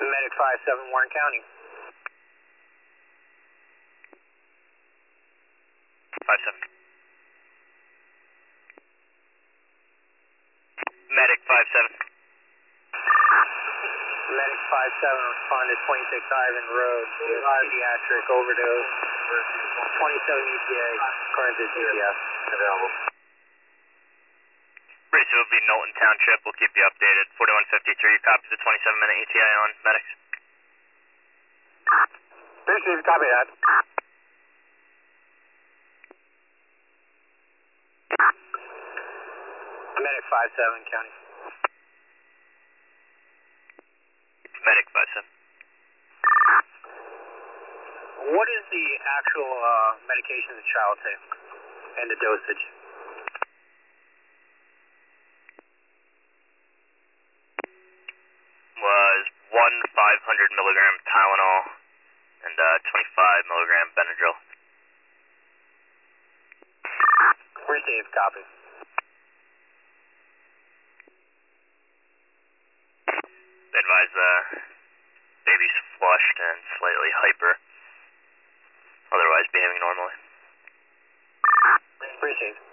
Medic 5-7, Warren County. 5-7. Medic 5-7. Medic 5-7, respond to 26 Ivan Road, pediatric overdose, 27 ETA, current to GPS. Available. Pretty soon will be Knowlton Township. We'll keep you updated. 4153, copy the 27-minute ETA on medics. Appreciate copy that. Medic 5-7, County. Medic 5-7. What is the actual medication the child takes and the dosage? Was 500 milligram Tylenol and 25 milligram Benadryl. Received, copy. Advise baby's flushed and slightly hyper, otherwise behaving normally. Received.